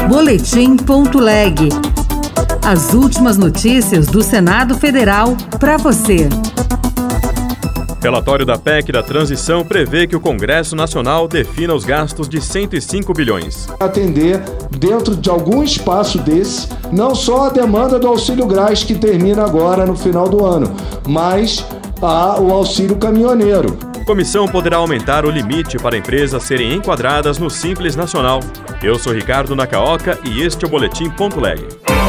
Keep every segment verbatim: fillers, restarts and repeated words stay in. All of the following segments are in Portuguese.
Boletim ponto leg. As últimas notícias do Senado Federal para você. Relatório da P E C da Transição prevê que o Congresso Nacional defina os gastos de cento e cinco bilhões. Atender, dentro de algum espaço desse, não só a demanda do auxílio gás que termina agora no final do ano, mas a, o auxílio caminhoneiro. Comissão poderá aumentar o limite para empresas serem enquadradas no Simples Nacional. Eu sou Ricardo Nakaoka e este é o Boletim ponto leg.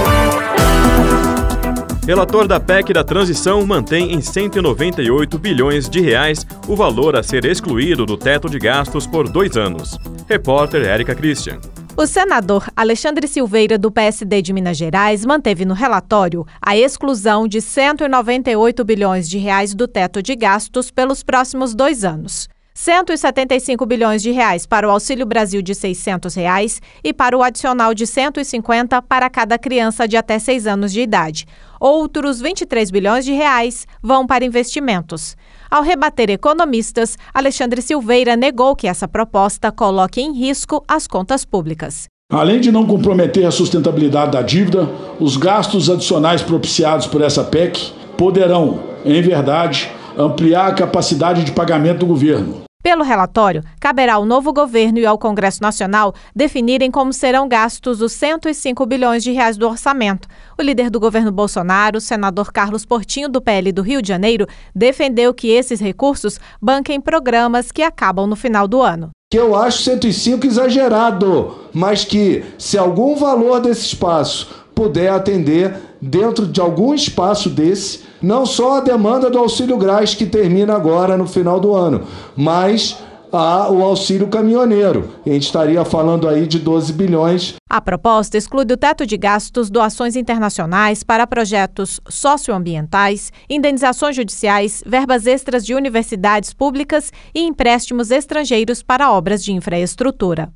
Relator da P E C da Transição mantém em cento e noventa e oito bilhões de reais o valor a ser excluído do teto de gastos por dois anos. Repórter Érica Christian. O senador Alexandre Silveira, do P S D de Minas Gerais, manteve no relatório a exclusão de cento e noventa e oito bilhões de reais do teto de gastos pelos próximos dois anos. cento e setenta e cinco bilhões de reais para o Auxílio Brasil de seiscentos reais e para o adicional de cento e cinquenta para cada criança de até seis anos de idade. Outros vinte e três bilhões de reais vão para investimentos. Ao rebater economistas, Alexandre Silveira negou que essa proposta coloque em risco as contas públicas. Além de não comprometer a sustentabilidade da dívida, os gastos adicionais propiciados por essa P E C poderão, em verdade, ampliar a capacidade de pagamento do governo. Pelo relatório, caberá ao novo governo e ao Congresso Nacional definirem como serão gastos os cento e cinco bilhões de reais do orçamento. O líder do governo Bolsonaro, o senador Carlos Portinho, do P L do Rio de Janeiro, defendeu que esses recursos banquem programas que acabam no final do ano. Que eu acho cento e cinco exagerado, mas que se algum valor desse espaço puder atender, dentro de algum espaço desse, não só a demanda do auxílio gás que termina agora no final do ano, mas a, o auxílio caminhoneiro. A gente estaria falando aí de doze bilhões. A proposta exclui do teto de gastos doações internacionais para projetos socioambientais, indenizações judiciais, verbas extras de universidades públicas e empréstimos estrangeiros para obras de infraestrutura.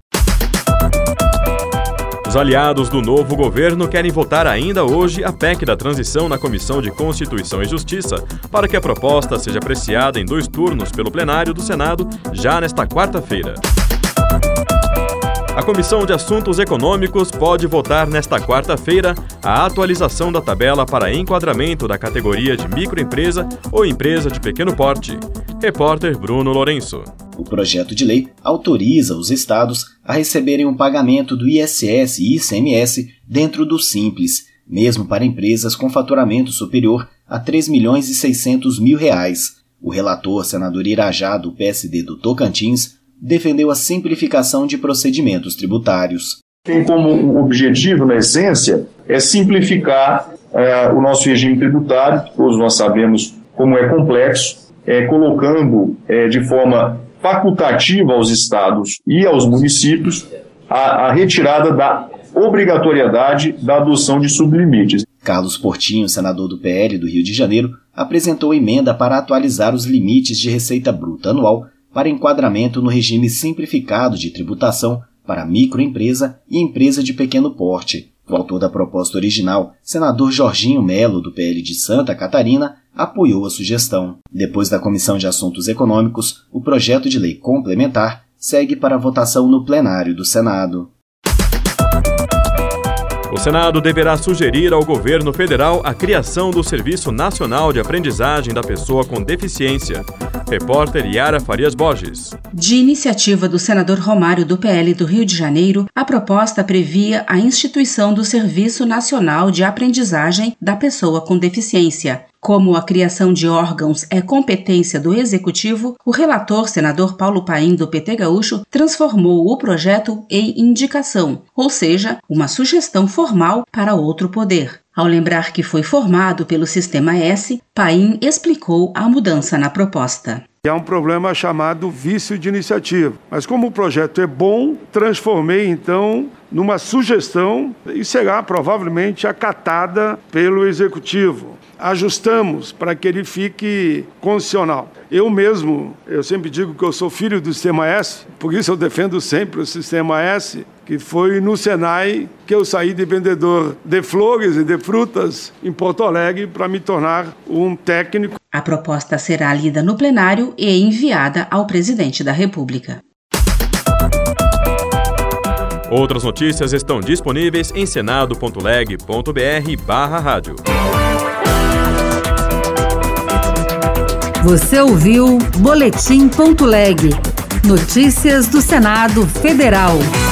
Os aliados do novo governo querem votar ainda hoje a P E C da Transição na Comissão de Constituição e Justiça para que a proposta seja apreciada em dois turnos pelo plenário do Senado já nesta quarta-feira. A Comissão de Assuntos Econômicos pode votar nesta quarta-feira a atualização da tabela para enquadramento da categoria de microempresa ou empresa de pequeno porte. Repórter Bruno Lourenço. O projeto de lei autoriza os estados a receberem um pagamento do I S S e I C M S dentro do Simples, mesmo para empresas com faturamento superior a três milhões e seiscentos mil reais. O relator, senador Irajá, do P S D do Tocantins, defendeu a simplificação de procedimentos tributários. Tem como objetivo, na essência, é simplificar é, o nosso regime tributário, que todos nós sabemos como é complexo, é, colocando é, de forma facultativa aos estados e aos municípios a, a retirada da obrigatoriedade da adoção de sublimites. Carlos Portinho, senador do P L do Rio de Janeiro, apresentou emenda para atualizar os limites de receita bruta anual para enquadramento no regime simplificado de tributação para microempresa e empresa de pequeno porte. O autor da proposta original, senador Jorginho Melo, do P L de Santa Catarina, apoiou a sugestão. Depois da Comissão de Assuntos Econômicos, o projeto de lei complementar segue para votação no plenário do Senado. O Senado deverá sugerir ao governo federal a criação do Serviço Nacional de Aprendizagem da Pessoa com Deficiência. Repórter Yara Farias Borges. De iniciativa do senador Romário, do P L do Rio de Janeiro, a proposta previa a instituição do Serviço Nacional de Aprendizagem da Pessoa com Deficiência. Como a criação de órgãos é competência do Executivo, o relator, senador Paulo Paim, do P T Gaúcho, transformou o projeto em indicação, ou seja, uma sugestão formal para outro poder. Ao lembrar que foi formado pelo Sistema S, Paim explicou a mudança na proposta. É um problema chamado vício de iniciativa. Mas como o projeto é bom, transformei então numa sugestão e será provavelmente acatada pelo Executivo. Ajustamos para que ele fique constitucional. Eu mesmo, eu sempre digo que eu sou filho do Sistema S, por isso eu defendo sempre o Sistema S, que foi no Senai que eu saí de vendedor de flores e de frutas em Porto Alegre para me tornar um técnico. A proposta será lida no plenário e enviada ao presidente da República. Outras notícias estão disponíveis em senado ponto leg ponto br barra rádio. Você ouviu Boletim ponto leg. Notícias do Senado Federal.